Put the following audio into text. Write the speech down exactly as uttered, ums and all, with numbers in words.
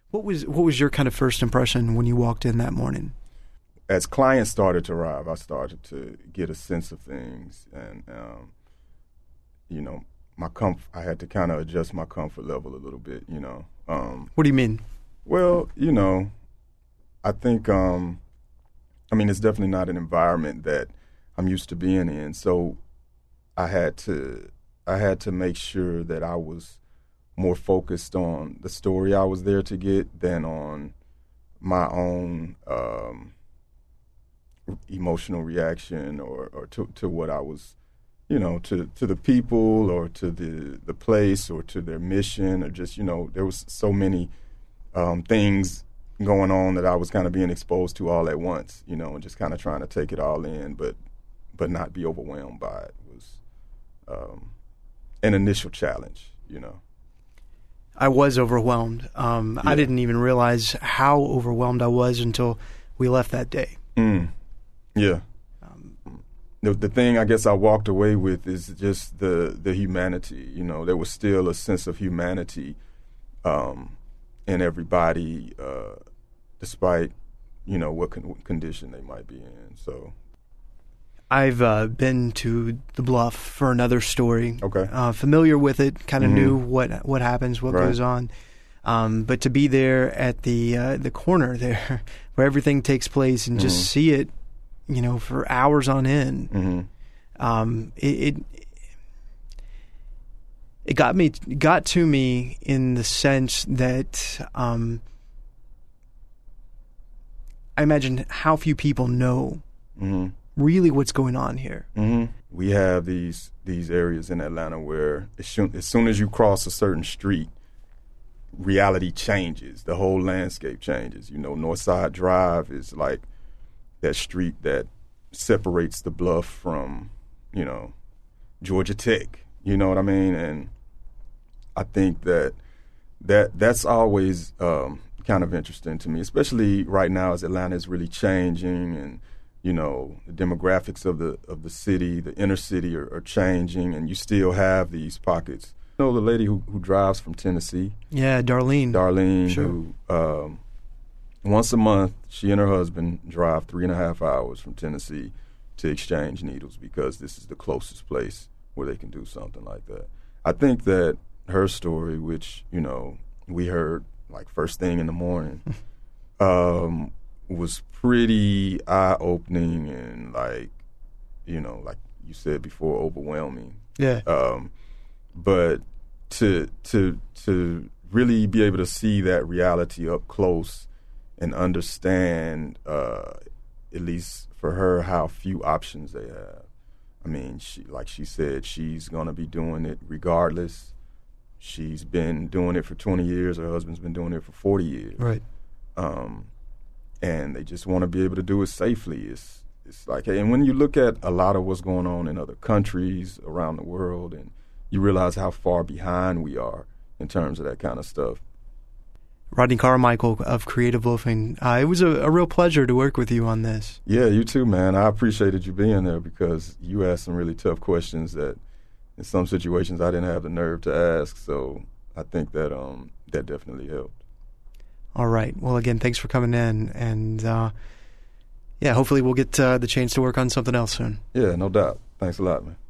What was what was your kind of first impression when you walked in that morning? As clients started to arrive, I started to get a sense of things, and um, you know, my comf- I had to kind of adjust my comfort level a little bit. You know, um, what do you mean? Well, you know, I think um, I mean it's definitely not an environment that I'm used to being in, so I had to I had to make sure that I was more focused on the story I was there to get than on my own um, emotional reaction or, or to, to what I was, you know, to, to the people or to the, the place or to their mission or just, you know, there was so many um, things going on that I was kind of being exposed to all at once, you know, and just kind of trying to take it all in, but but not be overwhelmed by it was um, an initial challenge, you know. I was overwhelmed. Um, yeah. I didn't even realize how overwhelmed I was until we left that day. Mm. Yeah. Um, the, the thing I guess I walked away with is just the, the humanity. You know, there was still a sense of humanity um, in everybody, uh, despite, you know, what, con- what condition they might be in. So, I've uh, been to the Bluff for another story. Okay. Uh, familiar with it, kind of mm-hmm. knew what what happens, what right. goes on. Um, but to be there at the uh, the corner there, where everything takes place, and mm-hmm. just see it, you know, for hours on end, mm-hmm. um, it, it it got me got to me in the sense that um, I imagine how few people know. Mm-hmm. really what's going on here. Mm-hmm. We have these these areas in Atlanta where as soon, as soon as you cross a certain street, reality changes. The whole landscape changes. You know, Northside Drive is like that street that separates the Bluff from, you know, Georgia Tech. You know what I mean? And I think that that that's always um, kind of interesting to me, especially right now as Atlanta is really changing and, you know, the demographics of the of the city, the inner city are, are changing, and you still have these pockets. You know, the lady who, who drives from Tennessee. Yeah, Darlene. Darlene, sure. who um, once a month, she and her husband drive three and a half hours from Tennessee to exchange needles because this is the closest place where they can do something like that. I think that her story, which, you know, we heard like first thing in the morning, um, was pretty eye-opening and, like, you know, like you said before, overwhelming. Yeah. Um, but to to to really be able to see that reality up close and understand, uh, at least for her, how few options they have. I mean, she like she said, she's going to be doing it regardless. She's been doing it for twenty years. Her husband's been doing it for forty years. Right. Um, and they just want to be able to do it safely. It's it's like, hey, and when you look at a lot of what's going on in other countries around the world, and you realize how far behind we are in terms of that kind of stuff. Rodney Carmichael of Creative Loafing, uh, it was a, a real pleasure to work with you on this. Yeah, you too, man. I appreciated you being there because you asked some really tough questions that in some situations I didn't have the nerve to ask. So I think that um, that definitely helped. All right. Well, again, thanks for coming in. And, uh, yeah, hopefully we'll get uh, the chance to work on something else soon. Yeah, no doubt. Thanks a lot, man.